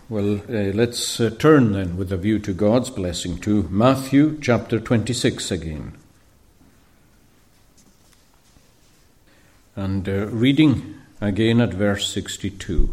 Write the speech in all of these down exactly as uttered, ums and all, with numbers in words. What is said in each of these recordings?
Well, uh, let's uh, turn then with a view to God's blessing to Matthew chapter twenty-six again. And uh, reading again at verse sixty-two.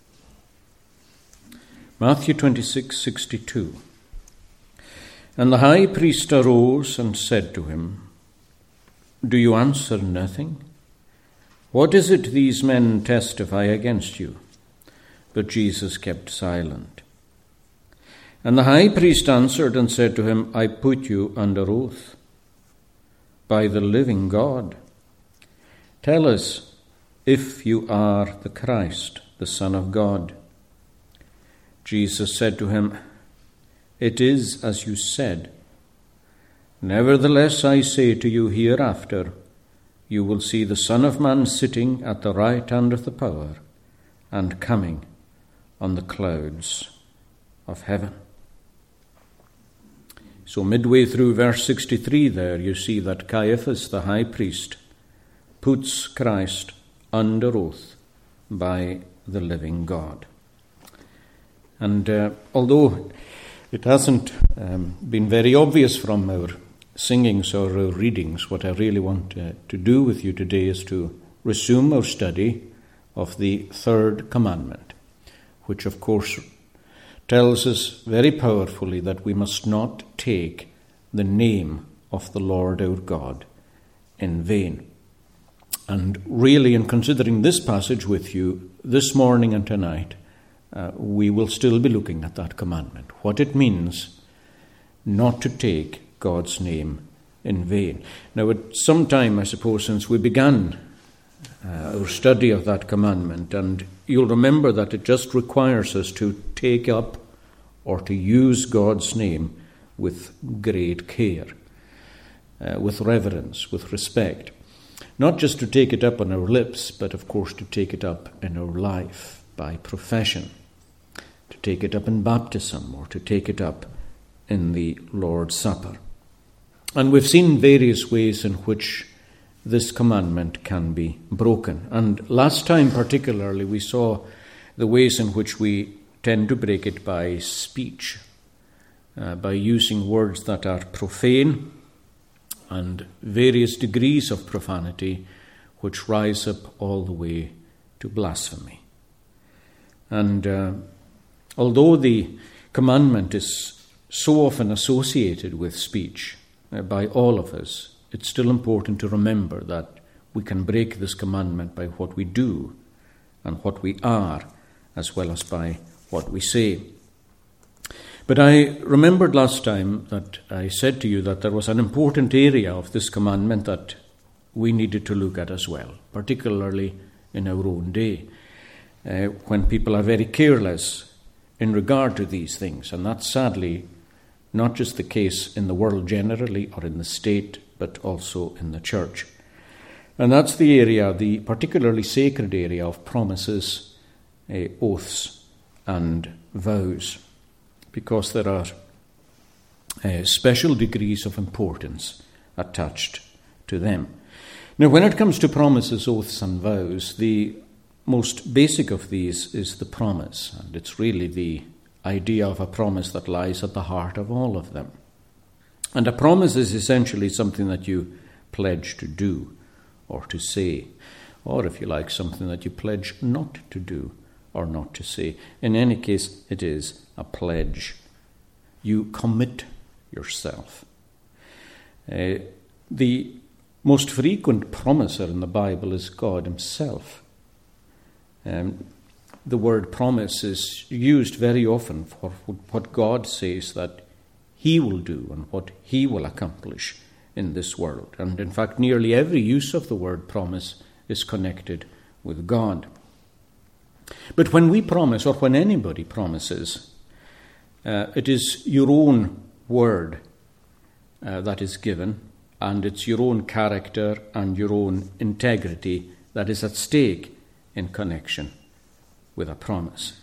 Matthew twenty-six, sixty-two. And the high priest arose and said to him, Do you answer nothing? What is it these men testify against you? But Jesus kept silent. And the high priest answered and said to him, I put you under oath by the living God. Tell us if you are the Christ, the Son of God. Jesus said to him, It is as you said. Nevertheless, I say to you, hereafter you will see the Son of Man sitting at the right hand of the power and coming on the clouds of heaven. So midway through verse sixty-three there, you see that Caiaphas, the high priest, puts Christ under oath by the living God. And uh, although it hasn't um, been very obvious from our singings or our readings, what I really want uh, to do with you today is to resume our study of the third commandment, which of course tells us very powerfully that we must not take the name of the Lord our God in vain. And really, in considering this passage with you this morning and tonight, uh, we will still be looking at that commandment, what it means not to take God's name in vain. Now, it's some time, I suppose, since we began uh, our study of that commandment, and you'll remember that it just requires us to take up or to use God's name with great care, uh, with reverence, with respect. Not just to take it up on our lips, but of course to take it up in our life by profession, to take it up in baptism, or to take it up in the Lord's Supper. And we've seen various ways in which this commandment can be broken. And last time particularly we saw the ways in which we tend to break it by speech, uh, by using words that are profane and various degrees of profanity which rise up all the way to blasphemy. And uh, although the commandment is so often associated with speech uh, by all of us, it's still important to remember that we can break this commandment by what we do and what we are, as well as by what we say. But I remembered last time that I said to you that there was an important area of this commandment that we needed to look at as well, particularly in our own day, uh, when people are very careless in regard to these things. And that's sadly not just the case in the world generally or in the state, but also in the church. And that's the area, the particularly sacred area of promises, uh, oaths, and vows, because there are uh, special degrees of importance attached to them. Now, when it comes to promises, oaths, and vows, the most basic of these is the promise, and it's really the idea of a promise that lies at the heart of all of them. And a promise is essentially something that you pledge to do or to say, or if you like, something that you pledge not to do or not to say. In any case, it is a pledge. You commit yourself. Uh, the most frequent promiser in the Bible is God himself. Um, the word promise is used very often for what God says that he will do and what he will accomplish in this world. And in fact, nearly every use of the word promise is connected with God. But when we promise, or when anybody promises, uh, it is your own word uh, that is given, and it's your own character and your own integrity that is at stake in connection with a promise.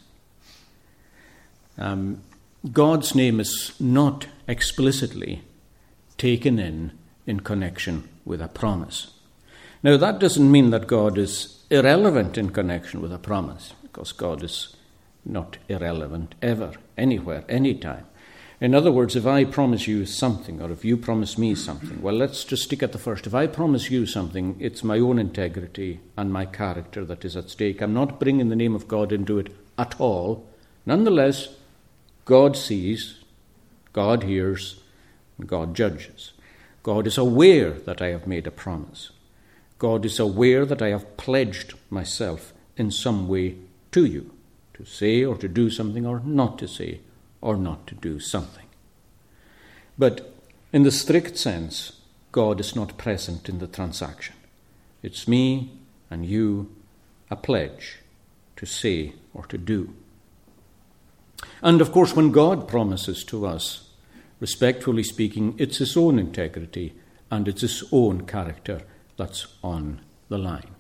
Um, God's name is not explicitly taken in in connection with a promise. Now, that doesn't mean that God is irrelevant in connection with a promise, because God is not irrelevant ever, anywhere, anytime. In other words, if I promise you something, or if you promise me something, well, let's just stick at the first. If I promise you something, it's my own integrity and my character that is at stake. I'm not bringing the name of God into it at all. Nonetheless, God sees, God hears, and God judges. God is aware that I have made a promise. God is aware that I have pledged myself in some way to you, to say or to do something, or not to say or not to do something. But in the strict sense, God is not present in the transaction. It's me and you, a pledge to say or to do. And of course, when God promises to us, respectfully speaking, it's his own integrity and it's his own character that's on the line.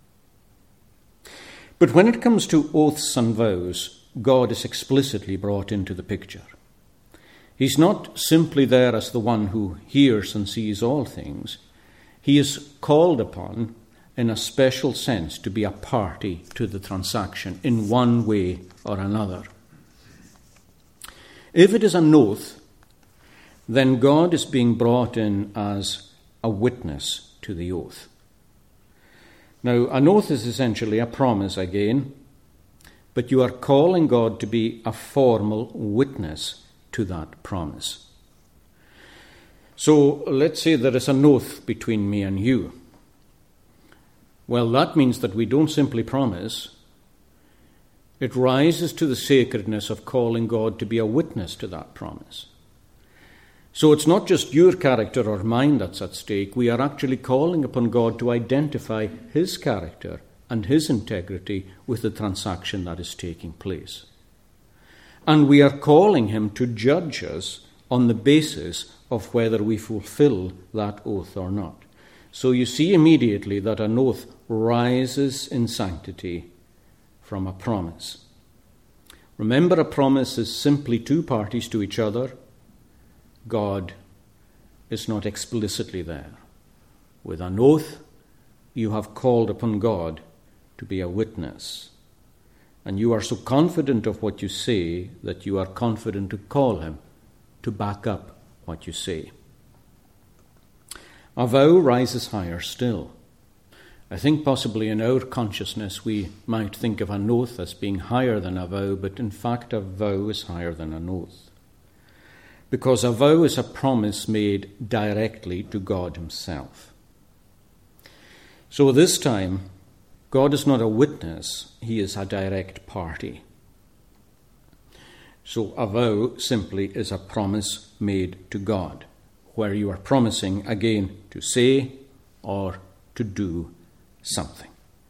But when it comes to oaths and vows, God is explicitly brought into the picture. He's not simply there as the one who hears and sees all things. He is called upon in a special sense to be a party to the transaction in one way or another. If it is an oath, then God is being brought in as a witness to the oath. Now, an oath is essentially a promise again, but you are calling God to be a formal witness to that promise. So let's say there is an oath between me and you. Well, that means that we don't simply promise. It rises to the sacredness of calling God to be a witness to that promise. So it's not just your character or mine that's at stake. We are actually calling upon God to identify his character and his integrity with the transaction that is taking place. And we are calling him to judge us on the basis of whether we fulfill that oath or not. So you see immediately that an oath rises in sanctity from a promise. Remember, a promise is simply two parties to each other. God is not explicitly there. With an oath, you have called upon God to be a witness. And you are so confident of what you say that you are confident to call him to back up what you say. A vow rises higher still. I think possibly in our consciousness we might think of an oath as being higher than a vow, but in fact a vow is higher than an oath. Because a vow is a promise made directly to God himself. So this time, God is not a witness, he is a direct party. So a vow simply is a promise made to God, where you are promising again to say or to do something.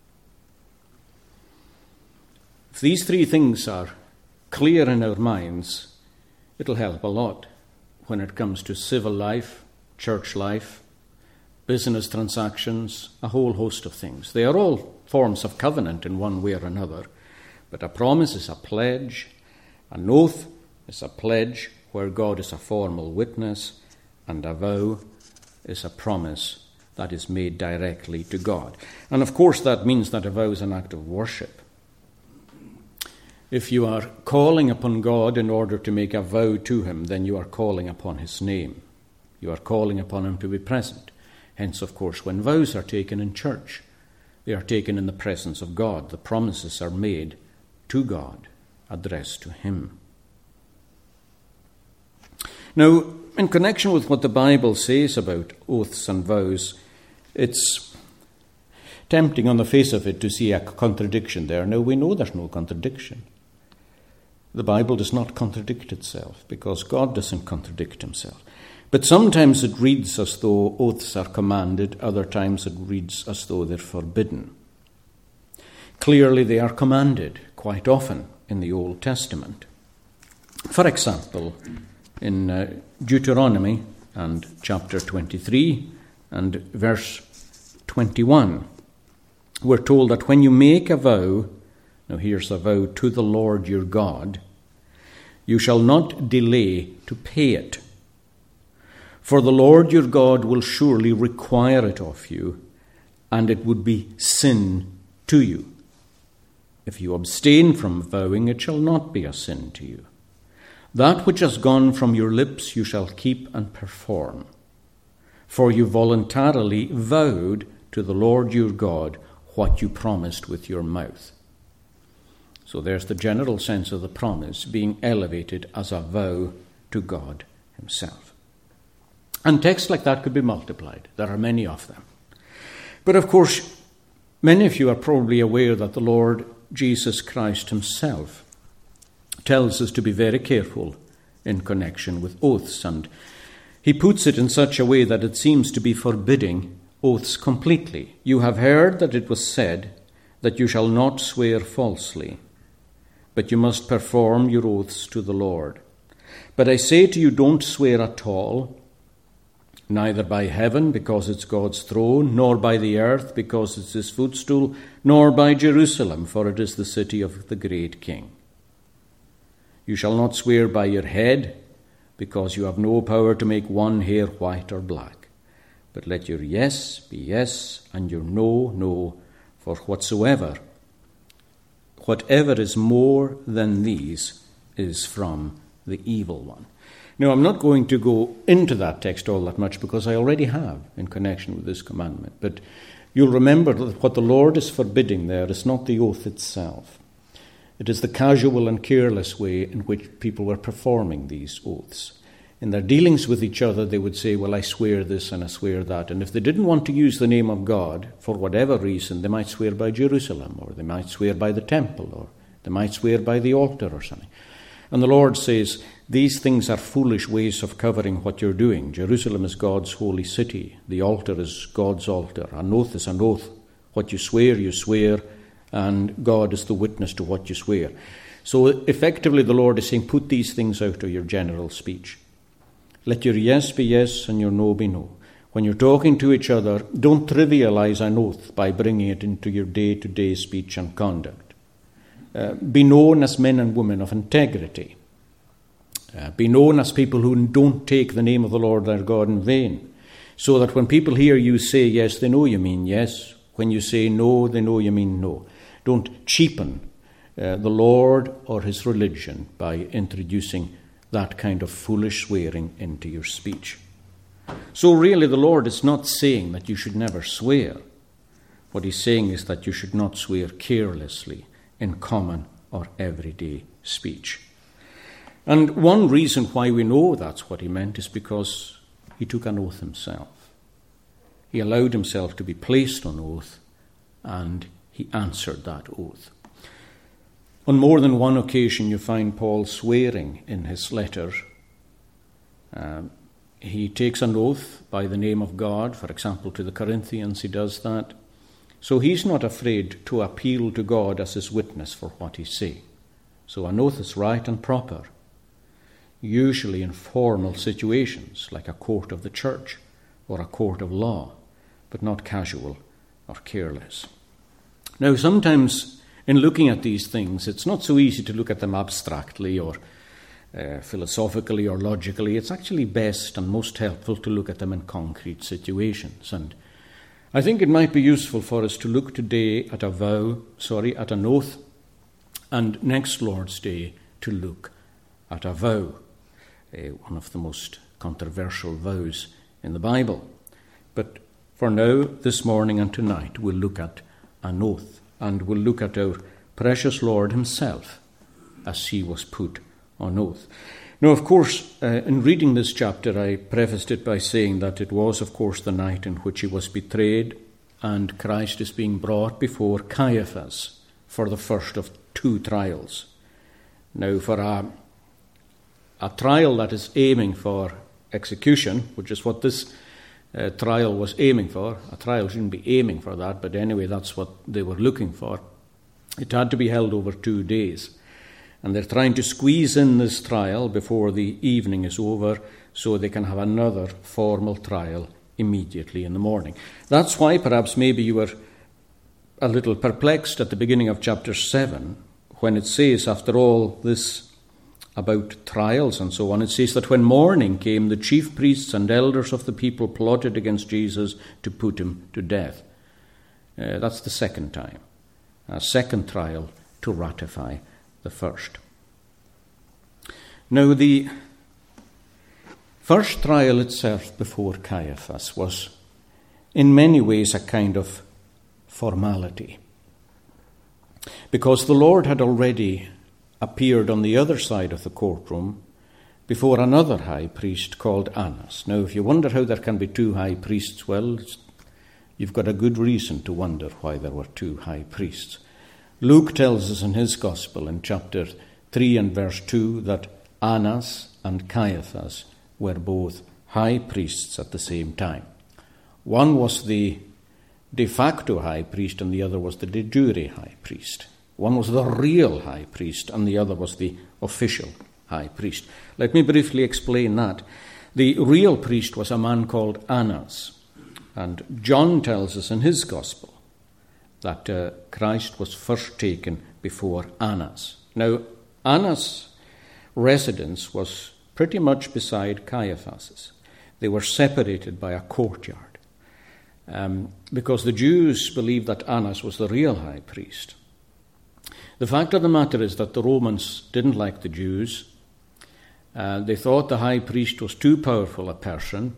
If these three things are clear in our minds, it'll help a lot when it comes to civil life, church life, business transactions, a whole host of things. They are all forms of covenant in one way or another, but a promise is a pledge, an oath is a pledge where God is a formal witness, and a vow is a promise that is made directly to God. And of course that means that a vow is an act of worship. If you are calling upon God in order to make a vow to him, then you are calling upon his name. You are calling upon him to be present. Hence, of course, when vows are taken in church, they are taken in the presence of God. The promises are made to God, addressed to him. Now, in connection with what the Bible says about oaths and vows, it's tempting on the face of it to see a contradiction there. Now, we know there's no contradiction. The Bible does not contradict itself because God doesn't contradict himself. But sometimes it reads as though oaths are commanded, other times it reads as though they're forbidden. Clearly they are commanded quite often in the Old Testament. For example, in uh, Deuteronomy and chapter twenty-three and verse twenty-one, we're told that when you make a vow, now here's a vow to the Lord your God, you shall not delay to pay it. For the Lord your God will surely require it of you, and it would be sin to you. If you abstain from vowing, it shall not be a sin to you. That which has gone from your lips you shall keep and perform. For you voluntarily vowed to the Lord your God what you promised with your mouth. So there's the general sense of the promise being elevated as a vow to God himself. And texts like that could be multiplied. There are many of them. But of course, many of you are probably aware that the Lord Jesus Christ himself tells us to be very careful in connection with oaths. And he puts it in such a way that it seems to be forbidding oaths completely. You have heard that it was said that you shall not swear falsely, but you must perform your oaths to the Lord. But I say to you, don't swear at all, neither by heaven, because it's God's throne, nor by the earth, because it's his footstool, nor by Jerusalem, for it is the city of the great King. You shall not swear by your head, because you have no power to make one hair white or black. But let your yes be yes, and your no, no, for whatsoever Whatever is more than these is from the evil one. Now, I'm not going to go into that text all that much because I already have in connection with this commandment. But you'll remember that what the Lord is forbidding there is not the oath itself. It is the casual and careless way in which people were performing these oaths. In their dealings with each other, they would say, well, I swear this and I swear that. And if they didn't want to use the name of God, for whatever reason, they might swear by Jerusalem, or they might swear by the temple, or they might swear by the altar or something. And the Lord says, these things are foolish ways of covering what you're doing. Jerusalem is God's holy city. The altar is God's altar. An oath is an oath. What you swear, you swear, and God is the witness to what you swear. So effectively, the Lord is saying, put these things out of your general speech. Let your yes be yes and your no be no. When you're talking to each other, don't trivialize an oath by bringing it into your day-to-day speech and conduct. Uh, be known as men and women of integrity. Uh, be known as people who don't take the name of the Lord their God in vain, so that when people hear you say yes, they know you mean yes. When you say no, they know you mean no. Don't cheapen uh, the Lord or his religion by introducing that kind of foolish swearing into your speech. So really the Lord is not saying that you should never swear. What he's saying is that you should not swear carelessly in common or everyday speech. And one reason why we know that's what he meant is because he took an oath himself. He allowed himself to be placed on oath, and he answered that oath. On more than one occasion, you find Paul swearing in his letter. Um, he takes an oath by the name of God. For example, to the Corinthians, he does that. So he's not afraid to appeal to God as his witness for what he's saying. So an oath is right and proper, usually in formal situations, like a court of the church or a court of law, but not casual or careless. Now, sometimes in looking at these things, it's not so easy to look at them abstractly or uh, philosophically or logically. It's actually best and most helpful to look at them in concrete situations. And I think it might be useful for us to look today at a vow, sorry, at an oath, and next Lord's Day to look at a vow, uh, one of the most controversial vows in the Bible. But for now, this morning and tonight, we'll look at an oath. And we'll look at our precious Lord himself as he was put on oath. Now, of course, uh, in reading this chapter, I prefaced it by saying that it was, of course, the night in which he was betrayed, and Christ is being brought before Caiaphas for the first of two trials. Now, for a, a trial that is aiming for execution, which is what this Uh, trial was aiming for. A trial shouldn't be aiming for that, but anyway, that's what they were looking for. It had to be held over two days. And they're trying to squeeze in this trial before the evening is over so they can have another formal trial immediately in the morning. That's why perhaps maybe you were a little perplexed at the beginning of chapter seven when it says, after all this about trials and so on, it says that when morning came, the chief priests and elders of the people plotted against Jesus to put him to death. Uh, that's the second time. A second trial to ratify the first. Now, the first trial itself before Caiaphas was in many ways a kind of formality, because the Lord had already appeared on the other side of the courtroom before another high priest called Annas. Now, if you wonder how there can be two high priests, well, you've got a good reason to wonder why there were two high priests. Luke tells us in his Gospel in chapter three and verse two that Annas and Caiaphas were both high priests at the same time. One was the de facto high priest and the other was the de jure high priest. One was the real high priest and the other was the official high priest. Let me briefly explain that. The real priest was a man called Annas, and John tells us in his Gospel that uh, Christ was first taken before Annas. Now, Annas' residence was pretty much beside Caiaphas's. They were separated by a courtyard. Um, because the Jews believed that Annas was the real high priest. The fact of the matter is that the Romans didn't like the Jews. Uh, they thought the high priest was too powerful a person,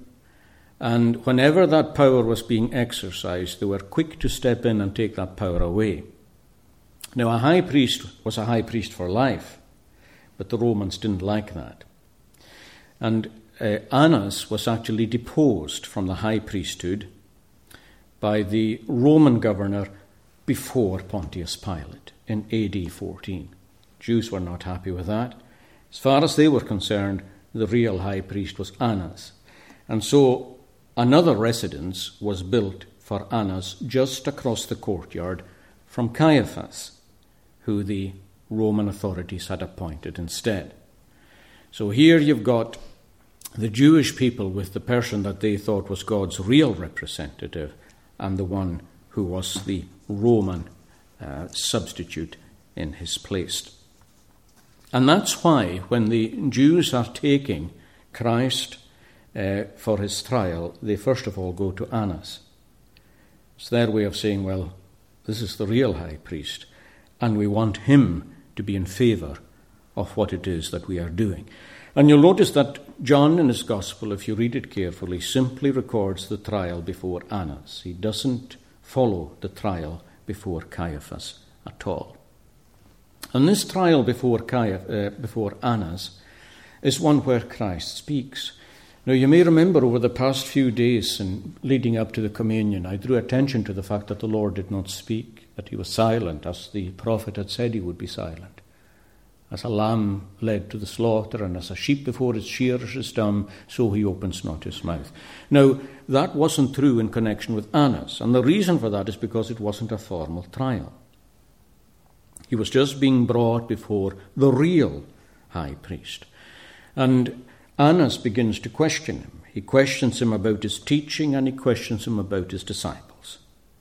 and whenever that power was being exercised, they were quick to step in and take that power away. Now, a high priest was a high priest for life, but the Romans didn't like that. And uh, Annas was actually deposed from the high priesthood by the Roman governor before Pontius Pilate in A D fourteen. Jews were not happy with that. As far as they were concerned, the real high priest was Annas. And so another residence was built for Annas just across the courtyard from Caiaphas, who the Roman authorities had appointed instead. So here you've got the Jewish people with the person that they thought was God's real representative, and the one who was the Roman uh, substitute in his place. And that's why when the Jews are taking Christ uh, for his trial, they first of all go to Annas. It's their way of saying, well, this is the real high priest, and we want him to be in favour of what it is that we are doing. And you'll notice that John in his Gospel, if you read it carefully, simply records the trial before Annas. He doesn't follow the trial before Caiaphas at all. And this trial before, Caiaph- uh, before Annas is one where Christ speaks. Now, you may remember over the past few days and leading up to the communion, I drew attention to the fact that the Lord did not speak, that he was silent, as the prophet had said he would be silent. As a lamb led to the slaughter, and as a sheep before its shearers is dumb, so he opens not his mouth. Now, that wasn't true in connection with Annas, and the reason for that is because it wasn't a formal trial. He was just being brought before the real high priest. And Annas begins to question him. He questions him about his teaching, and he questions him about his disciples.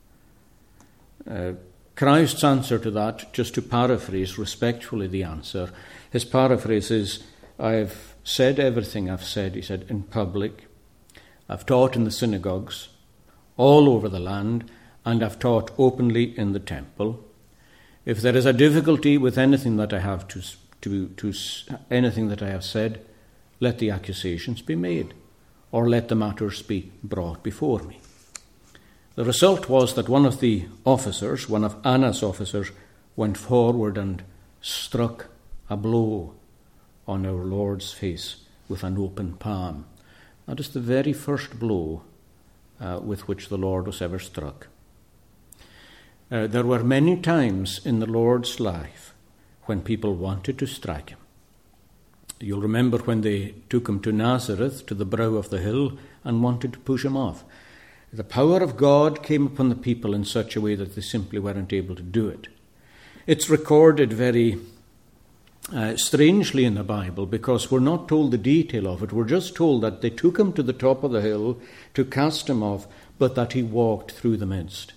Uh, Christ's answer to that, just to paraphrase respectfully the answer, his paraphrase is, I've said everything I've said, he said, in public. I've taught in the synagogues all over the land, and I've taught openly in the temple. If there is a difficulty with anything that I have to, to, to anything that I have said, let the accusations be made, or let the matters be brought before me. The result was that one of the officers, one of Annas' officers, went forward and struck a blow on our Lord's face with an open palm. That is the very first blow uh, with which the Lord was ever struck. Uh, there were many times in the Lord's life when people wanted to strike him. You'll remember when they took him to Nazareth, to the brow of the hill, and wanted to push him off. The power of God came upon the people in such a way that they simply weren't able to do it. It's recorded very uh, strangely in the Bible, because we're not told the detail of it. We're just told that they took him to the top of the hill to cast him off, but that he walked through the midst.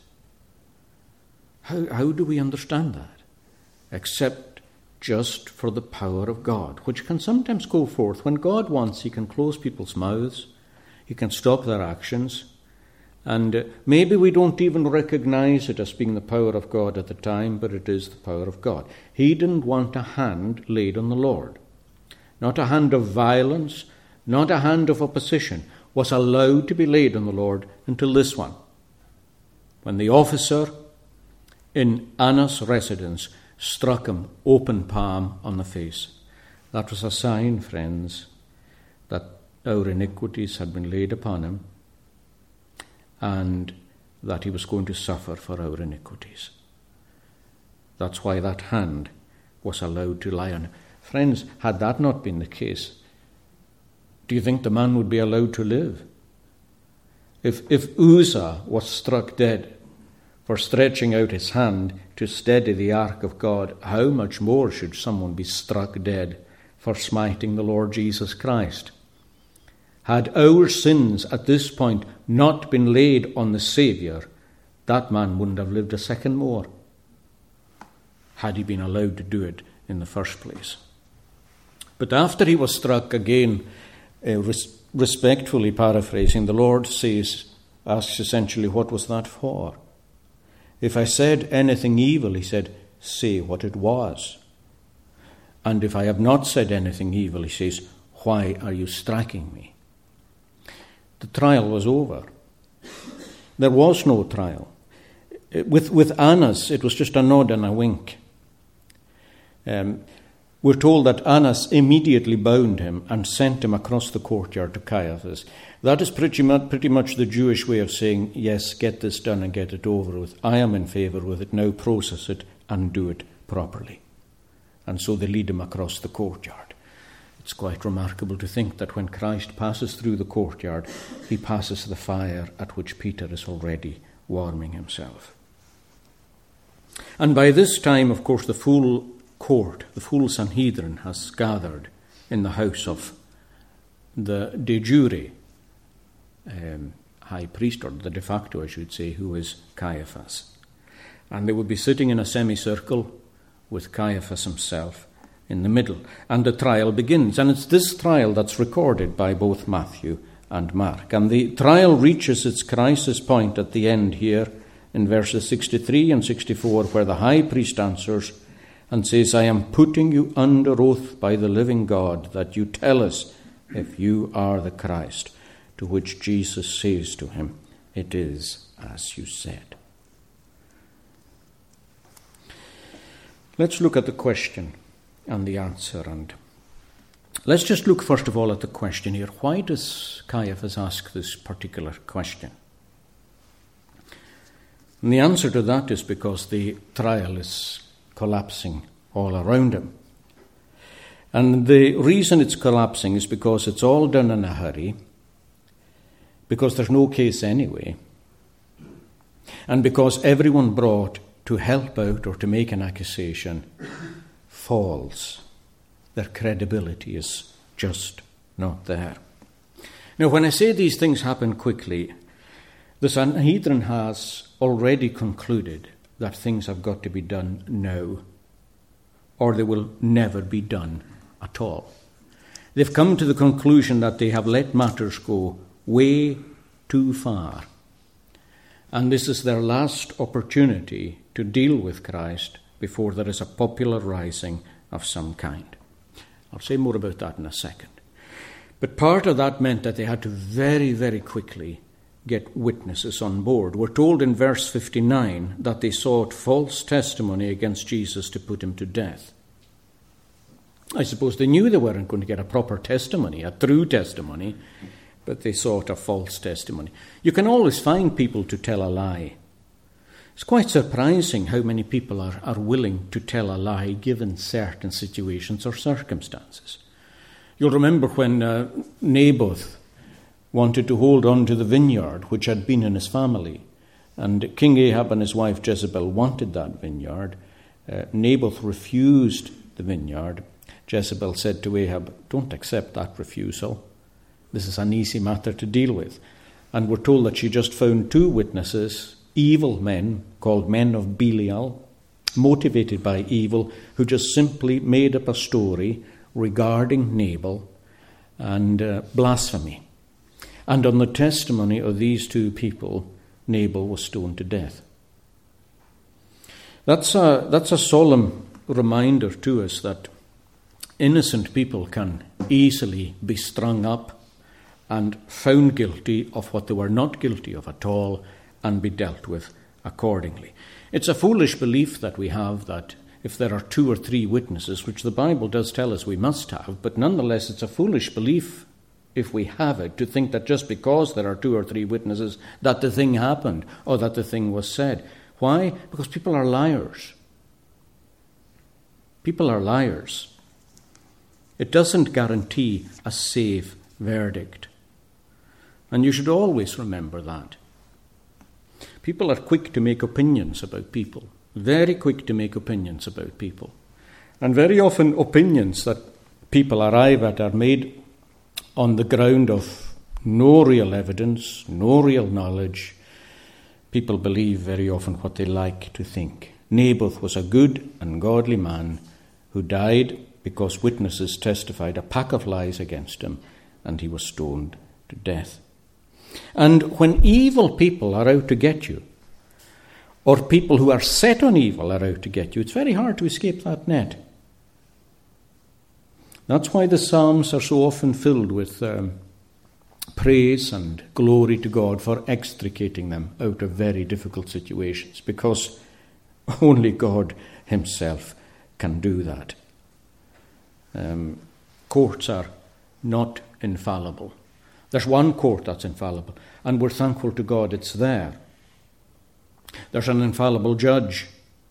How, how do we understand that? Except just for the power of God, which can sometimes go forth. When God wants, he can close people's mouths, he can stop their actions, And uh, maybe we don't even recognize it as being the power of God at the time, but it is the power of God. He didn't want a hand laid on the Lord. Not a hand of violence, not a hand of opposition was allowed to be laid on the Lord until this one. When the officer in Annas' residence struck him open palm on the face. That was a sign, friends, that our iniquities had been laid upon him and that he was going to suffer for our iniquities. That's why that hand was allowed to lie on him. Friends, had that not been the case, do you think the man would be allowed to live? If, if Uzzah was struck dead for stretching out his hand to steady the ark of God, how much more should someone be struck dead for smiting the Lord Jesus Christ? Had our sins at this point not been laid on the Saviour, that man wouldn't have lived a second more, had he been allowed to do it in the first place. But after he was struck, again, uh, res- respectfully paraphrasing, the Lord says, asks essentially, what was that for? If I said anything evil, he said, say what it was. And if I have not said anything evil, he says, why are you striking me? The trial was over. There was no trial. With, with Annas, it was just a nod and a wink. Um, we're told that Annas immediately bound him and sent him across the courtyard to Caiaphas. That is pretty much, pretty much the Jewish way of saying, yes, get this done and get it over with. I am in favour with it. Now process it and do it properly. And so they lead him across the courtyard. It's quite remarkable to think that when Christ passes through the courtyard, he passes the fire at which Peter is already warming himself. And by this time, of course, the full court, the full Sanhedrin has gathered in the house of the de jure um, high priest, or the de facto, I should say, who is Caiaphas. And they will be sitting in a semicircle with Caiaphas himself in the middle. And the trial begins. And it's this trial that's recorded by both Matthew and Mark. And the trial reaches its crisis point at the end here in verses sixty-three and sixty-four, where the high priest answers and says, I am putting you under oath by the living God that you tell us if you are the Christ. To which Jesus says to him, it is as you said. Let's look at the question and the answer. And let's just look first of all at the question here. Why does Caiaphas ask this particular question? And the answer to that is because the trial is collapsing all around him. And the reason it's collapsing is because it's all done in a hurry, because there's no case anyway, and because everyone brought to help out or to make an accusation falls. Their credibility is just not there. Now, when I say these things happen quickly, the Sanhedrin has already concluded that things have got to be done now, or they will never be done at all. They've come to the conclusion that they have let matters go way too far. And this is their last opportunity to deal with Christ before there is a popular rising of some kind. I'll say more about that in a second. But part of that meant that they had to very, very quickly get witnesses on board. We're told in verse fifty-nine that they sought false testimony against Jesus to put him to death. I suppose they knew they weren't going to get a proper testimony, a true testimony, but they sought a false testimony. You can always find people to tell a lie. It's quite surprising how many people are, are willing to tell a lie given certain situations or circumstances. You'll remember when uh, Naboth wanted to hold on to the vineyard which had been in his family, and King Ahab and his wife Jezebel wanted that vineyard. Uh, Naboth refused the vineyard. Jezebel said to Ahab, don't accept that refusal. This is an easy matter to deal with. And we're told that she just found two witnesses, evil men called men of Belial, motivated by evil, who just simply made up a story regarding Nabal and uh, blasphemy. And on the testimony of these two people, Nabal was stoned to death. That's a, that's a solemn reminder to us that innocent people can easily be strung up and found guilty of what they were not guilty of at all and be dealt with accordingly. It's a foolish belief that we have that if there are two or three witnesses, which the Bible does tell us we must have, but nonetheless it's a foolish belief if we have it, to think that just because there are two or three witnesses that the thing happened or that the thing was said. Why? Because people are liars. People are liars. It doesn't guarantee a safe verdict. And you should always remember that. People are quick to make opinions about people. Very quick to make opinions about people. And very often opinions that people arrive at are made on the ground of no real evidence, no real knowledge. People believe very often what they like to think. Naboth was a good and godly man who died because witnesses testified a pack of lies against him, and he was stoned to death. And when evil people are out to get you, or people who are set on evil are out to get you, it's very hard to escape that net. That's why the Psalms are so often filled with um, praise and glory to God for extricating them out of very difficult situations, because only God himself can do that. Um, courts are not infallible. There's one court that's infallible, and we're thankful to God it's there. There's an infallible judge.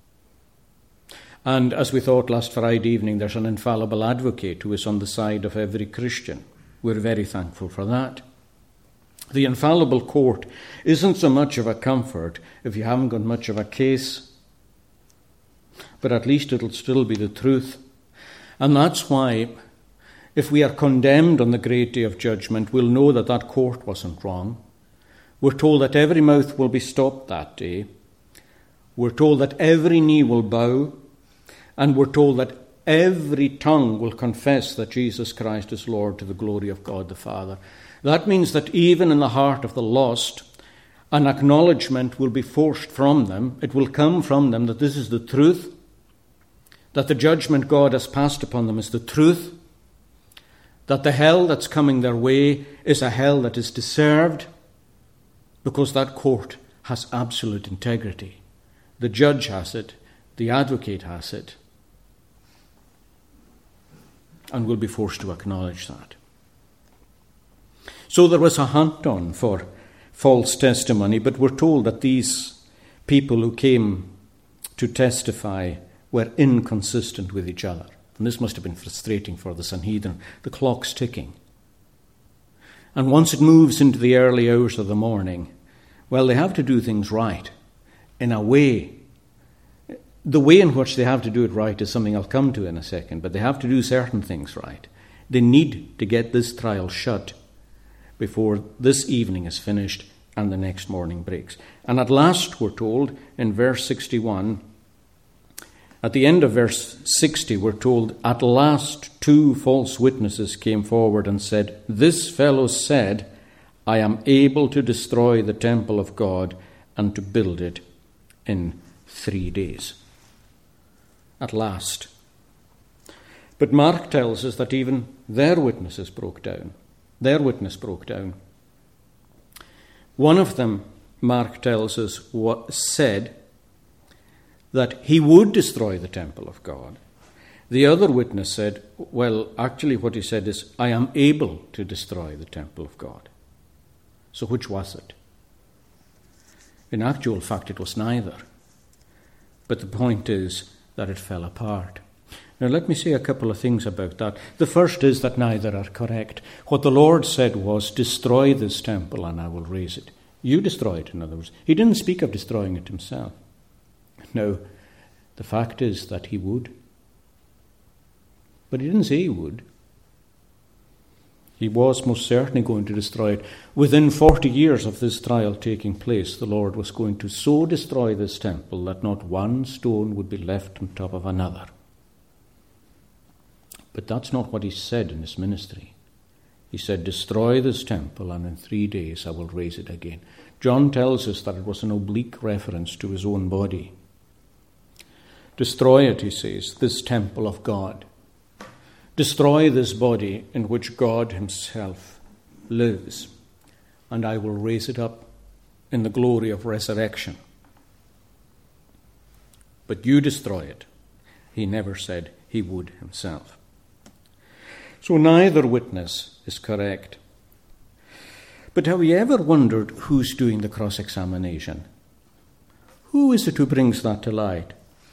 And as we thought last Friday evening, there's an infallible advocate who is on the side of every Christian. We're very thankful for that. The infallible court isn't so much of a comfort if you haven't got much of a case, but at least it'll still be the truth. And that's why, if we are condemned on the great day of judgment, we'll know that that court wasn't wrong. We're told that every mouth will be stopped that day. We're told that every knee will bow. And we're told that every tongue will confess that Jesus Christ is Lord to the glory of God the Father. That means that even in the heart of the lost, an acknowledgement will be forced from them. It will come from them that this is the truth, that the judgment God has passed upon them is the truth, that the hell that's coming their way is a hell that is deserved, because that court has absolute integrity. The judge has it, the advocate has it, and will be forced to acknowledge that. So there was a hunt on for false testimony, but we're told that these people who came to testify were inconsistent with each other. And this must have been frustrating for the Sanhedrin. The clock's ticking. And once it moves into the early hours of the morning, well, they have to do things right. In a way, the way in which they have to do it right is something I'll come to in a second, but they have to do certain things right. They need to get this trial shut before this evening is finished and the next morning breaks. And at last, we're told in verse sixty-one, at the end of verse sixty, we're told, at last two false witnesses came forward and said, this fellow said, I am able to destroy the temple of God and to build it in three days. At last. But Mark tells us that even their witnesses broke down. Their witness broke down. One of them, Mark tells us, what said that he would destroy the temple of God. The other witness said, well, actually what he said is, I am able to destroy the temple of God. So which was it? In actual fact, it was neither. But the point is that it fell apart. Now let me say a couple of things about that. The first is that neither are correct. What the Lord said was, destroy this temple and I will raise it. You destroy it, in other words. He didn't speak of destroying it himself. No, the fact is that he would. But he didn't say he would. He was most certainly going to destroy it. Within forty years of this trial taking place, the Lord was going to so destroy this temple that not one stone would be left on top of another. But that's not what he said in his ministry. He said, destroy this temple, and in three days I will raise it again. John tells us that it was an oblique reference to his own body. Destroy it, he says, this temple of God. Destroy this body in which God himself lives, and I will raise it up in the glory of resurrection. But you destroy it. He never said he would himself. So neither witness is correct. But have you ever wondered who's doing the cross-examination? Who is it who brings that to light?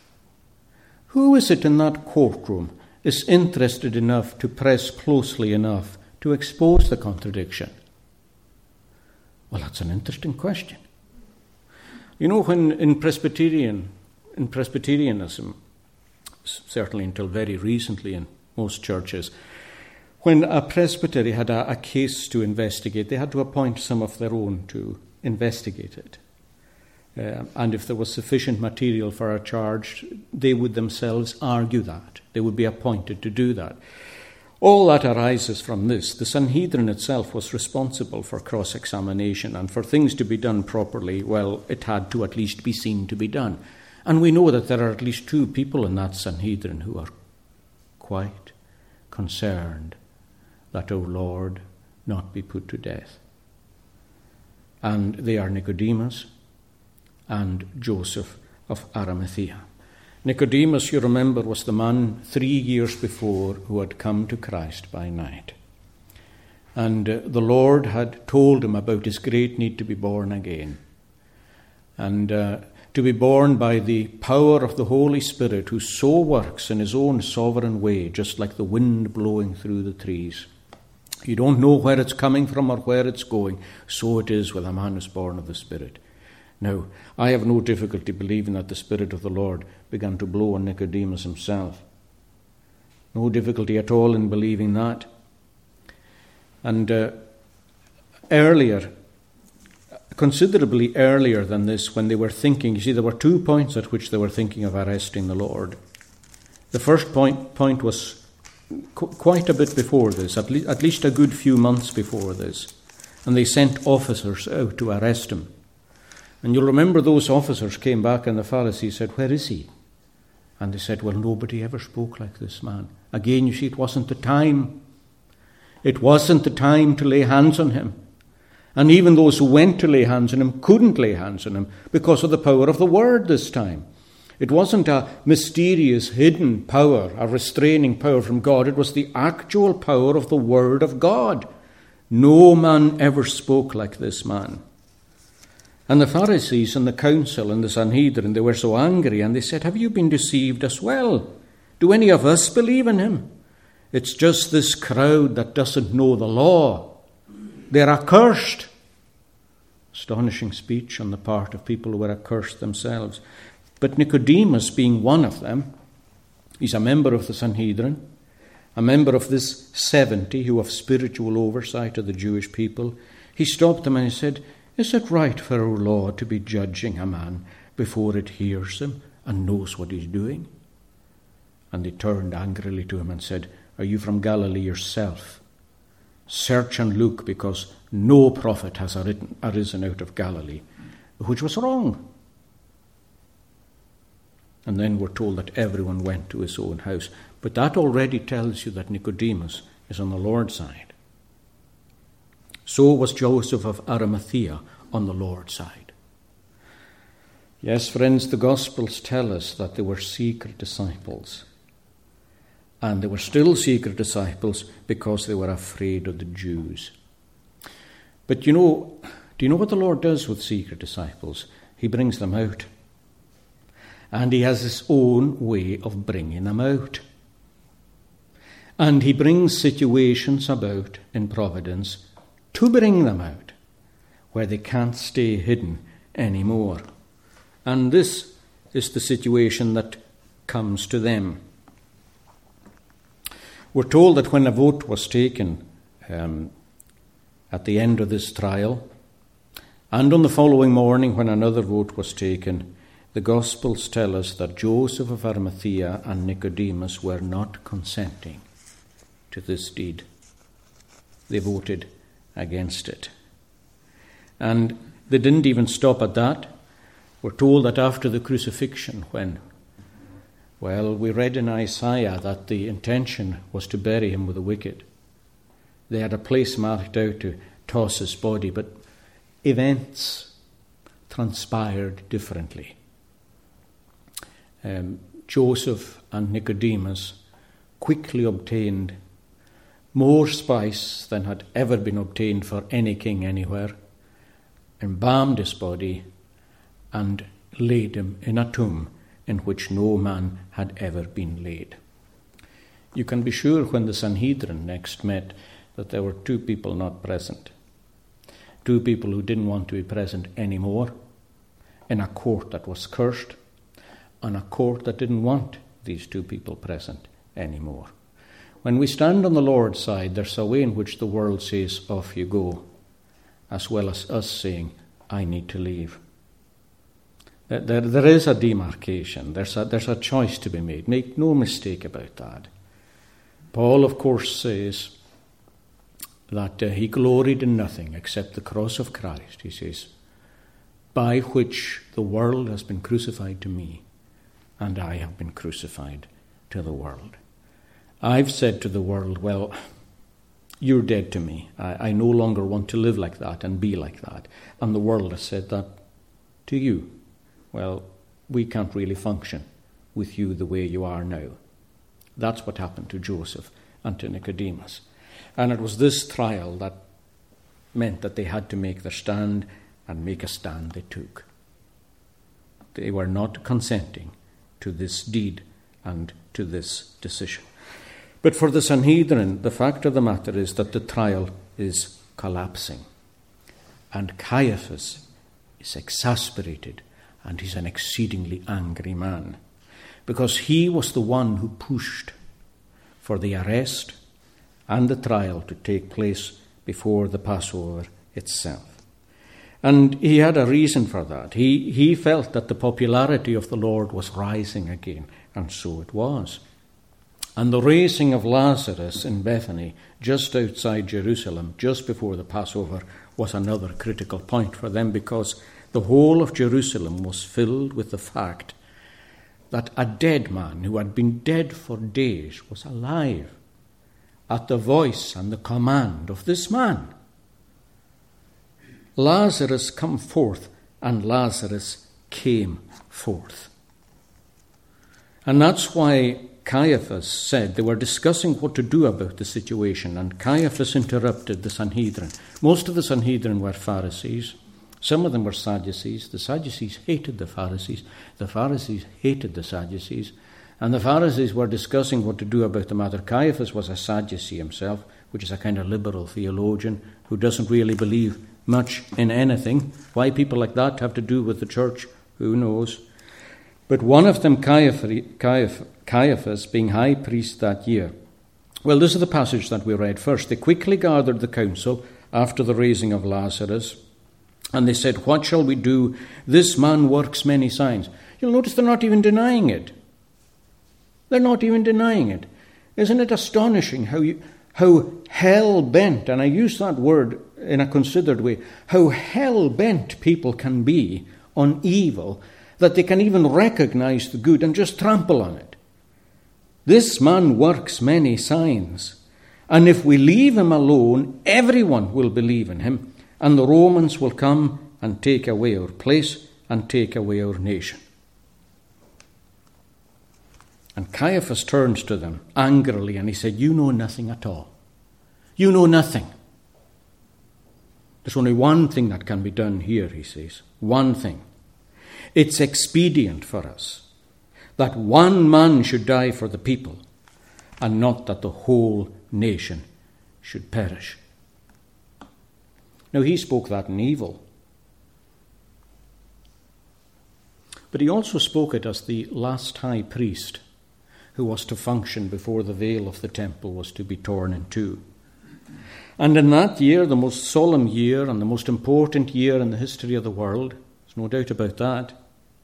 Who is it in that courtroom is interested enough to press closely enough to expose the contradiction? Well, that's an interesting question. You know, when in Presbyterian, in Presbyterianism, certainly until very recently in most churches, when a presbytery had a, a case to investigate, they had to appoint some of their own to investigate it. Uh, and if there was sufficient material for a charge, they would themselves argue that. They would be appointed to do that. All that arises from this. The Sanhedrin itself was responsible for cross-examination, and for things to be done properly, well, it had to at least be seen to be done. And we know that there are at least two people in that Sanhedrin who are quite concerned that our Lord not be put to death. And they are Nicodemus and Joseph of Arimathea. Nicodemus, you remember, was the man three years before who had come to Christ by night. And uh, the Lord had told him about his great need to be born again. And uh, to be born by the power of the Holy Spirit, who so works in his own sovereign way, just like the wind blowing through the trees. You don't know where it's coming from or where it's going. So it is with a man who's born of the Spirit. Now, I have no difficulty believing that the Spirit of the Lord began to blow on Nicodemus himself. No difficulty at all in believing that. And uh, earlier, considerably earlier than this, when they were thinking, you see, there were two points at which they were thinking of arresting the Lord. The first point, point was qu- quite a bit before this, at, le- at least a good few months before this. And they sent officers out to arrest him. And you'll remember those officers came back and the Pharisees said, where is he? And they said, well, nobody ever spoke like this man. Again, you see, it wasn't the time. It wasn't the time to lay hands on him. And even those who went to lay hands on him couldn't lay hands on him because of the power of the word this time. It wasn't a mysterious, hidden power, a restraining power from God. It was the actual power of the word of God. No man ever spoke like this man. And the Pharisees and the council and the Sanhedrin, they were so angry, and they said, have you been deceived as well? Do any of us believe in him? It's just this crowd that doesn't know the law. They're accursed. Astonishing speech on the part of people who were accursed themselves. But Nicodemus, being one of them, he's a member of the Sanhedrin, a member of this seventy who have spiritual oversight of the Jewish people. He stopped them and he said, is it right for our law to be judging a man before it hears him and knows what he's doing? And they turned angrily to him and said, are you from Galilee yourself? Search and look, because no prophet has arisen out of Galilee, which was wrong. And then we're told that everyone went to his own house. But that already tells you that Nicodemus is on the Lord's side. So was Joseph of Arimathea on the Lord's side. Yes, friends, the Gospels tell us that they were secret disciples. And they were still secret disciples because they were afraid of the Jews. But you know, do you know what the Lord does with secret disciples? He brings them out. And he has his own way of bringing them out. And he brings situations about in providence to bring them out, where they can't stay hidden anymore. And this is the situation that comes to them. We're told that when a vote was taken um, at the end of this trial, and on the following morning when another vote was taken, the Gospels tell us that Joseph of Arimathea and Nicodemus were not consenting to this deed. they voted against it. And they didn't even stop at that. We're told that after the crucifixion, when, well, we read in Isaiah that the intention was to bury him with the wicked. They had a place marked out to toss his body, but events transpired differently. Um, Joseph and Nicodemus quickly obtained more spice than had ever been obtained for any king anywhere, embalmed his body, and laid him in a tomb in which no man had ever been laid. You can be sure when the Sanhedrin next met that there were two people not present. Two people who didn't want to be present anymore in a court that was cursed, and a court that didn't want these two people present anymore. When we stand on the Lord's side, there's a way in which the world says, off you go, as well as us saying, I need to leave. There, there, there is a demarcation. There's a, there's a choice to be made. Make no mistake about that. Paul, of course, says that uh, he gloried in nothing except the cross of Christ. He says, by which the world has been crucified to me, and I have been crucified to the world. I've said to the world, well, you're dead to me. I, I no longer want to live like that and be like that. And the world has said that to you. Well, we can't really function with you the way you are now. That's what happened to Joseph and to Nicodemus. And it was this trial that meant that they had to make their stand, and make a stand they took. They were not consenting to this deed and to this decision. But for the Sanhedrin, the fact of the matter is that the trial is collapsing. And Caiaphas is exasperated, and he's an exceedingly angry man, because he was the one who pushed for the arrest and the trial to take place before the Passover itself. And he had a reason for that. He, he felt that the popularity of the Lord was rising again, and so it was. And the raising of Lazarus in Bethany, just outside Jerusalem, just before the Passover, was another critical point for them, because the whole of Jerusalem was filled with the fact that a dead man who had been dead for days was alive at the voice and the command of this man. Lazarus, come forth, and Lazarus came forth. And that's why Caiaphas said they were discussing what to do about the situation, and Caiaphas interrupted the Sanhedrin. Most of the Sanhedrin were Pharisees. Some of them were Sadducees. The Sadducees hated the Pharisees. The Pharisees hated the Sadducees. And the Pharisees were discussing what to do about the matter. Caiaphas was a Sadducee himself, which is a kind of liberal theologian who doesn't really believe much in anything. Why people like that have to do with the church, who knows? But one of them, Caiaphas, Caiaphas, being high priest that year. Well, this is the passage that we read first. They quickly gathered the council after the raising of Lazarus, and they said, what shall we do? This man works many signs. You'll notice they're not even denying it. They're not even denying it. Isn't it astonishing how you, how hell-bent, and I use that word in a considered way, how hell-bent people can be on evil, that they can even recognize the good and just trample on it. This man works many signs, and if we leave him alone, everyone will believe in him, and the Romans will come and take away our place and take away our nation. And Caiaphas turns to them angrily, and he said, you know nothing at all. You know nothing. There's only one thing that can be done here, he says. One thing. It's expedient for us that one man should die for the people, and not that the whole nation should perish. Now, he spoke that in evil. But he also spoke it as the last high priest who was to function before the veil of the temple was to be torn in two. And in that year, the most solemn year and the most important year in the history of the world, there's no doubt about that,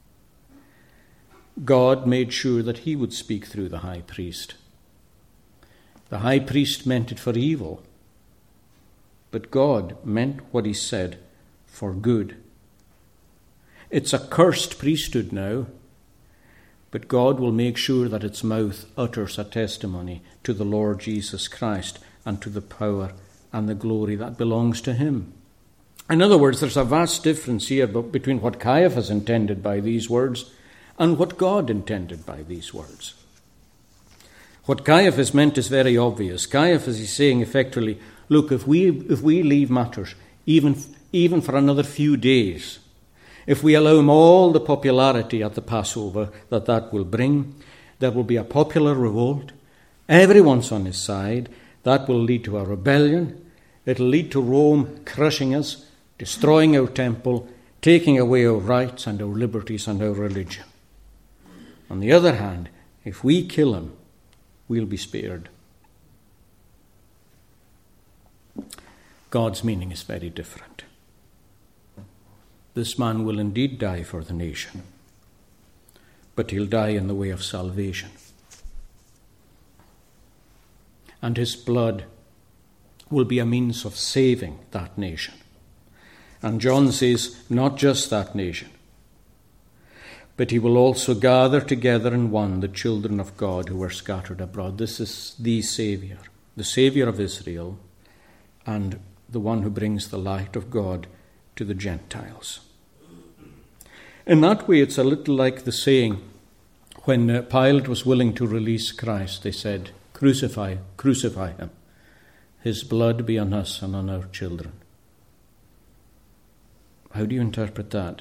God made sure that he would speak through the high priest. The high priest meant it for evil, but God meant what he said for good. It's a cursed priesthood now, but God will make sure that its mouth utters a testimony to the Lord Jesus Christ and to the power and the glory that belongs to him. In other words, there's a vast difference here between what Caiaphas intended by these words and what God intended by these words. What Caiaphas meant is very obvious. Caiaphas is saying effectively, look, if we if we leave matters, even, even for another few days, if we allow him all the popularity at the Passover that that will bring, there will be a popular revolt. Everyone's on his side. That will lead to a rebellion. It'll lead to Rome crushing us, destroying our temple, taking away our rights and our liberties and our religion. On the other hand, if we kill him, we'll be spared. God's meaning is very different. This man will indeed die for the nation, but he'll die in the way of salvation. And his blood will be a means of saving that nation. And John says, not just that nation, but he will also gather together in one the children of God who are scattered abroad. This is the Saviour, the Saviour of Israel, and the one who brings the light of God to the Gentiles. In that way, it's a little like the saying, when uh, Pilate was willing to release Christ, they said, crucify, crucify him. His blood be on us and on our children. How do you interpret that?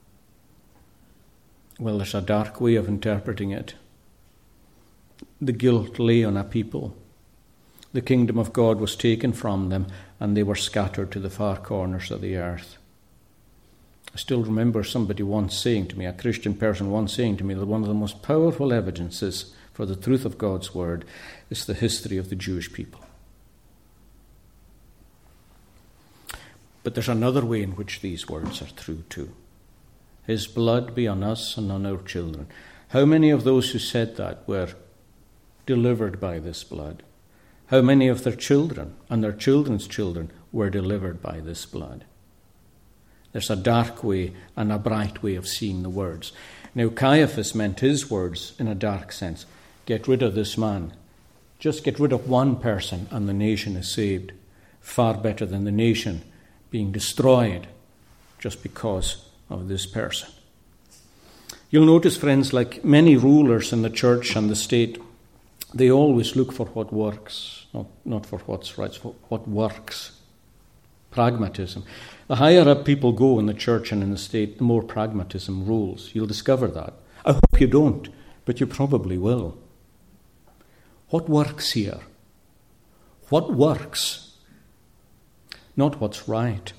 Well, there's a dark way of interpreting it. The guilt lay on a people. The kingdom of God was taken from them, and they were scattered to the far corners of the earth. I still remember somebody once saying to me, a Christian person once saying to me, that one of the most powerful evidences for the truth of God's word is the history of the Jewish people. But there's another way in which these words are true too. His blood be on us and on our children. How many of those who said that were delivered by this blood? How many of their children and their children's children were delivered by this blood? There's a dark way and a bright way of seeing the words. Now, Caiaphas meant his words in a dark sense. Get rid of this man. Just get rid of one person and the nation is saved. Far better than the nation being destroyed just because of this person. You'll notice, friends, like many rulers in the church and the state, they always look for what works, not, not for what's right, for what works. Pragmatism. The higher up people go in the church and in the state, the more pragmatism rules. You'll discover that. I hope you don't, but you probably will. What works here? What works? Not what's right.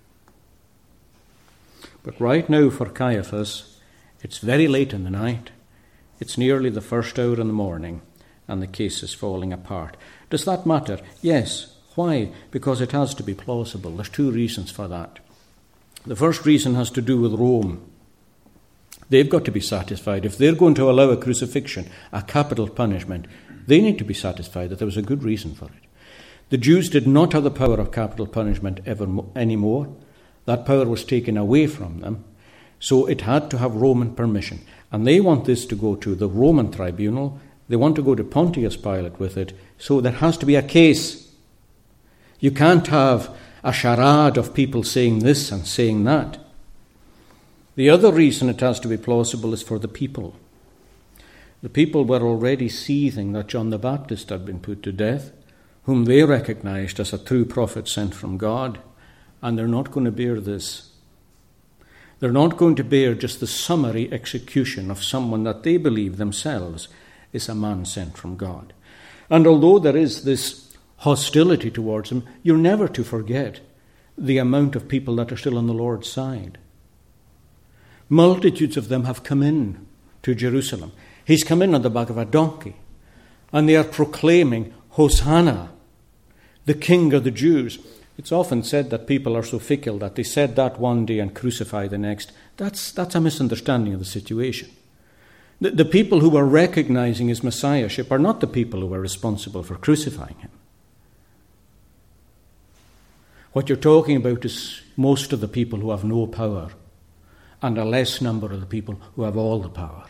But right now for Caiaphas, it's very late in the night. It's nearly the first hour in the morning, and the case is falling apart. Does that matter? Yes. Why? Because it has to be plausible. There's two reasons for that. The first reason has to do with Rome. They've got to be satisfied. If they're going to allow a crucifixion, a capital punishment, they need to be satisfied that there was a good reason for it. The Jews did not have the power of capital punishment ever anymore. That power was taken away from them. So it had to have Roman permission. And they want this to go to the Roman tribunal. They want to go to Pontius Pilate with it. So there has to be a case. You can't have a charade of people saying this and saying that. The other reason it has to be plausible is for the people. The people were already seething that John the Baptist had been put to death, whom they recognized as a true prophet sent from God, and they're not going to bear this. They're not going to bear just the summary execution of someone that they believe themselves is a man sent from God. And although there is this hostility towards him, you're never to forget the amount of people that are still on the Lord's side. Multitudes of them have come in to Jerusalem. He's come in on the back of a donkey, and they are proclaiming, Hosanna, the King of the Jews. It's often said that people are so fickle that they said that one day and crucify the next. That's, that's a misunderstanding of the situation. The, the people who are recognizing his messiahship are not the people who are responsible for crucifying him. What you're talking about is most of the people who have no power and a less number of the people who have all the power.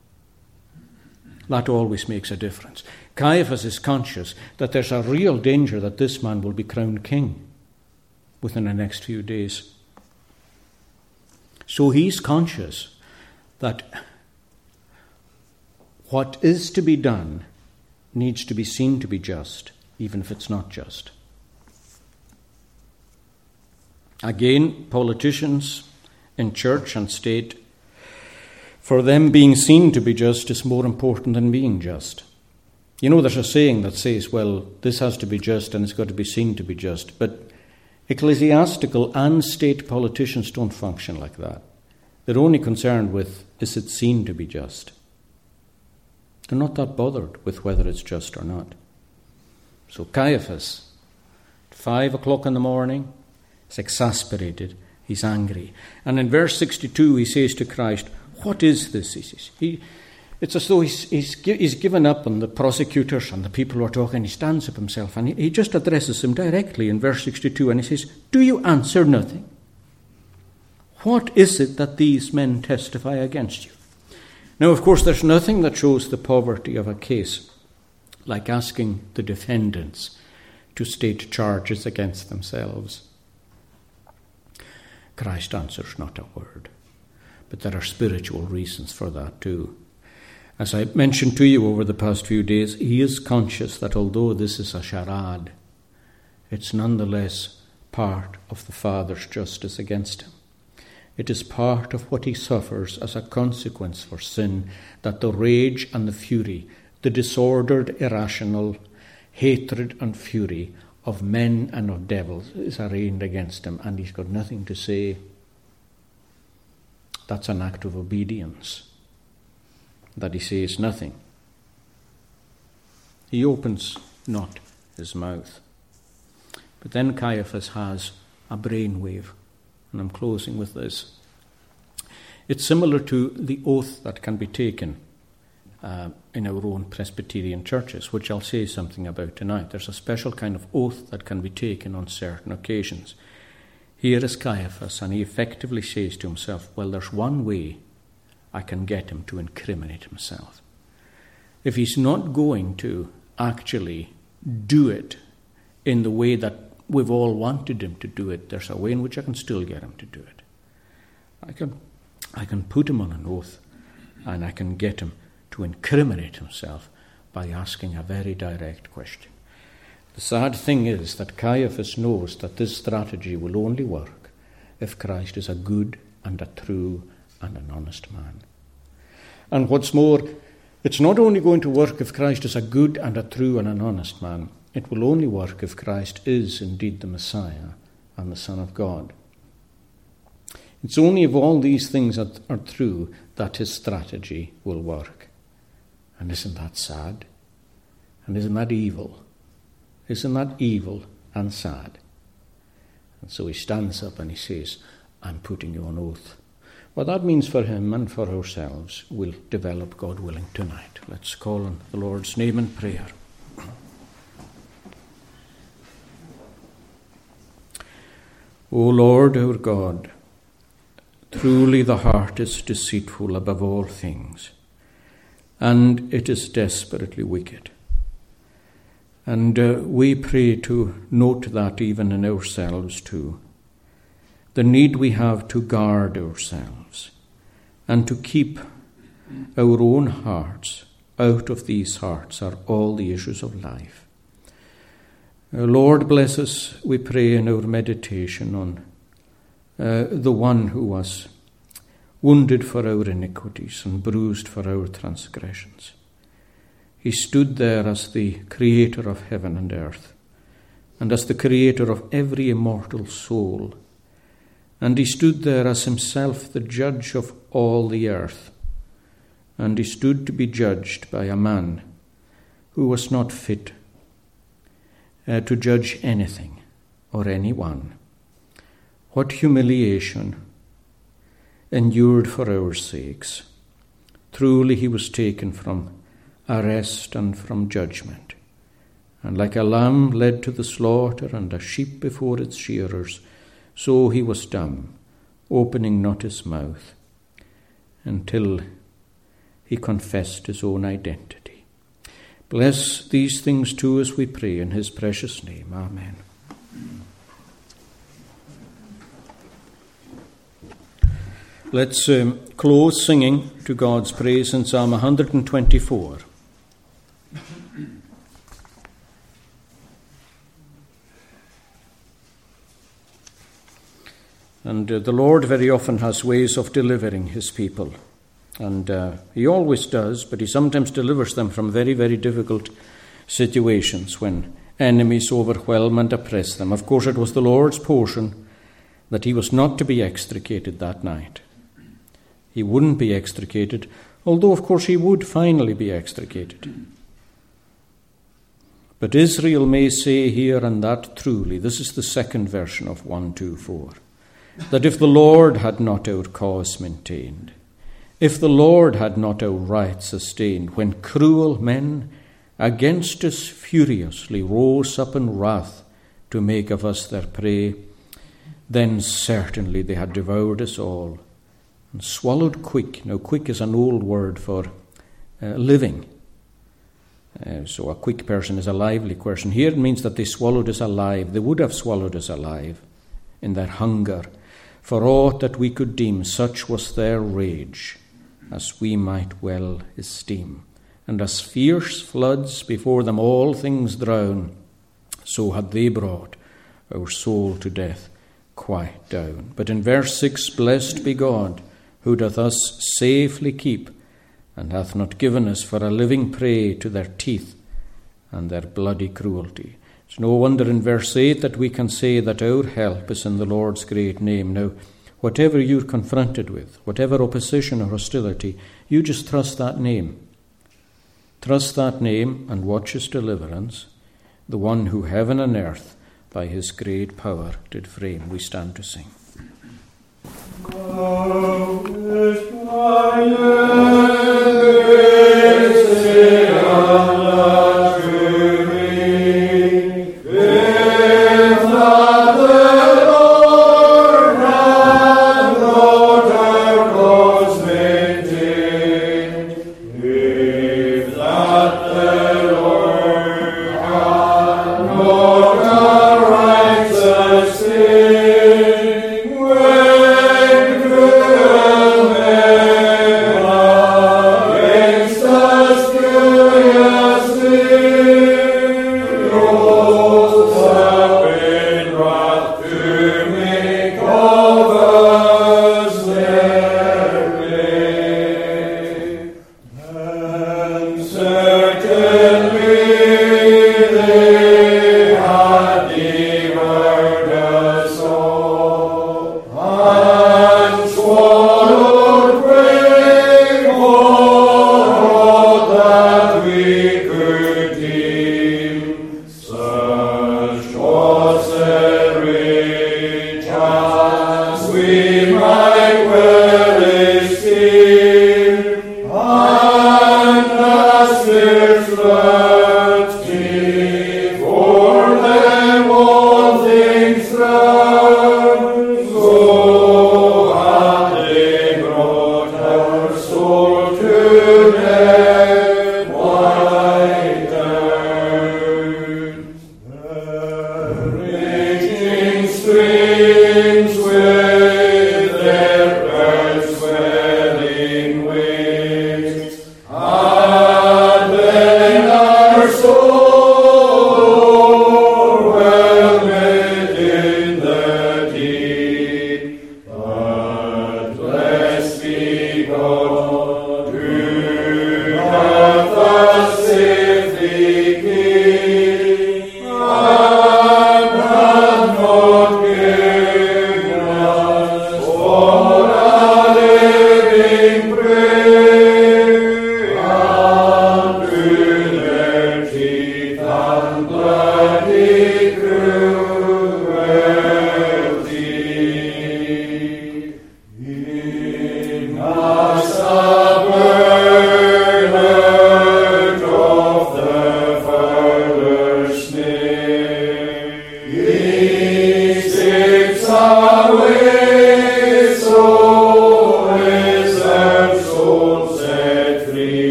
That always makes a difference. Caiaphas is conscious that there's a real danger that this man will be crowned king within the next few days. So he's conscious that what is to be done needs to be seen to be just, even if it's not just. Again, politicians in church and state, for them being seen to be just is more important than being just. You know, there's a saying that says, well, this has to be just and it's got to be seen to be just. But ecclesiastical and state politicians don't function like that. They're only concerned with, is it seen to be just? They're not that bothered with whether it's just or not. So Caiaphas, at five o'clock in the morning, is exasperated, he's angry. And in verse sixty-two he says to Christ, what is this? He says. He, it's as though he's, he's, he's given up on the prosecutors and the people who are talking. He stands up himself and he, he just addresses them directly in verse sixty-two and he says, do you answer nothing? What is it that these men testify against you? Now, of course, there's nothing that shows the poverty of a case like asking the defendants to state charges against themselves. Christ answers not a word, but there are spiritual reasons for that too. As I mentioned to you over the past few days, he is conscious that although this is a charade, it's nonetheless part of the Father's justice against him. It is part of what he suffers as a consequence for sin, that the rage and the fury, the disordered, irrational hatred and fury of men and of devils is arraigned against him, and he's got nothing to say. That's an act of obedience, that he says nothing. He opens not his mouth. But then Caiaphas has a brainwave. And I'm closing with this. It's similar to the oath that can be taken uh, in our own Presbyterian churches, which I'll say something about tonight. There's a special kind of oath that can be taken on certain occasions. Here is Caiaphas, and he effectively says to himself, well, there's one way I can get him to incriminate himself. If he's not going to actually do it in the way that we've all wanted him to do it, there's a way in which I can still get him to do it. I can, I can put him on an oath, and I can get him to incriminate himself by asking a very direct question. The sad thing is that Caiaphas knows that this strategy will only work if Christ is a good and a true and an honest man. And what's more, it's not only going to work if Christ is a good and a true and an honest man, it will only work if Christ is indeed the Messiah and the Son of God. It's only if all these things are, are true that his strategy will work. And isn't that sad? And isn't that evil? Isn't that evil and sad? And so he stands up and he says, I'm putting you on oath. What that means for him and for ourselves will develop, God willing, tonight. Let's call on the Lord's name in prayer. O Lord, our God, truly the heart is deceitful above all things, and it is desperately wicked. And uh, we pray to note that even in ourselves too, the need we have to guard ourselves and to keep our own hearts out of these hearts are all the issues of life. Uh, Lord, bless us, we pray, in our meditation on uh, the one who was wounded for our iniquities and bruised for our transgressions. He stood there as the creator of heaven and earth, and as the creator of every immortal soul. And he stood there as himself the judge of all the earth. And he stood to be judged by a man who was not fit Uh, to judge anything or anyone. What humiliation endured for our sakes. Truly he was taken from arrest and from judgment, And like a lamb led to the slaughter, and a sheep before its shearers, so he was dumb, opening not his mouth, until he confessed his own identity. Bless these things too as we pray in his precious name. Amen. Let's um, close singing to God's praise in Psalm one hundred twenty-four. And uh, the Lord very often has ways of delivering his people. And uh, he always does, but he sometimes delivers them from very, very difficult situations when enemies overwhelm and oppress them. Of course, it was the Lord's portion that he was not to be extricated that night. He wouldn't be extricated, although, of course, he would finally be extricated. But Israel may say here and that truly, this is the second version of one twenty-four, that if the Lord had not our cause maintained, if the Lord had not our right sustained, when cruel men against us furiously rose up in wrath to make of us their prey, then certainly they had devoured us all and swallowed quick. Now, quick is an old word for uh, living. Uh, so a quick person is a lively person. Here it means that they swallowed us alive. They would have swallowed us alive in their hunger. For aught that we could deem, such was their rage, as we might well esteem. And as fierce floods before them all things drown, so had they brought our soul to death quite down. But in verse six, blessed be God, who doth us safely keep, and hath not given us for a living prey to their teeth and their bloody cruelty. It's no wonder in verse eight that we can say that our help is in the Lord's great name. Now, whatever you're confronted with, whatever opposition or hostility, you just trust that name. Trust that name and watch his deliverance, the one who heaven and earth by his great power did frame. We stand to sing. Oh, is my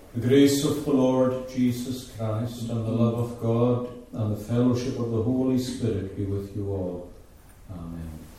The grace of the Lord Jesus Christ, and the love of God, and the fellowship of the Holy Spirit be with you all. Amen.